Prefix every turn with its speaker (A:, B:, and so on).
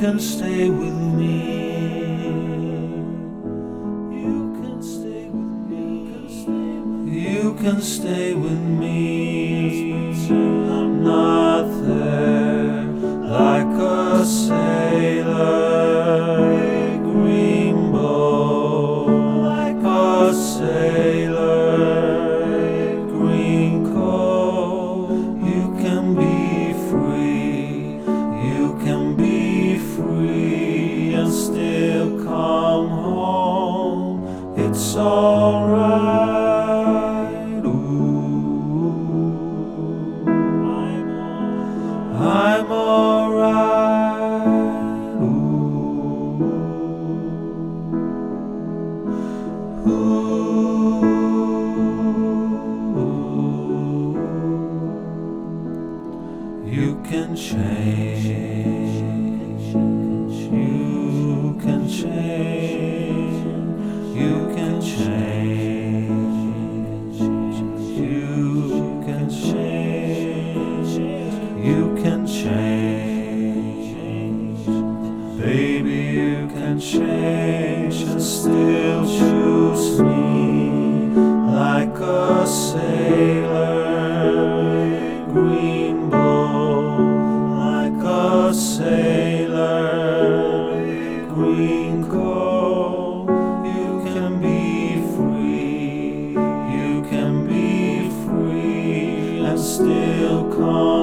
A: can stay with me. You can stay with me. You can stay with me. I'm not there like a sailor, green boat, like a sailor, green coat. You can be free. You can be free and still come home. It's alright. I'm alright. You can change. You can change. You can change. You can change. You can change. Baby, you can change and still choose me like a sailor, green boat, like a sailor, green coat. You can be free. You can be free and still come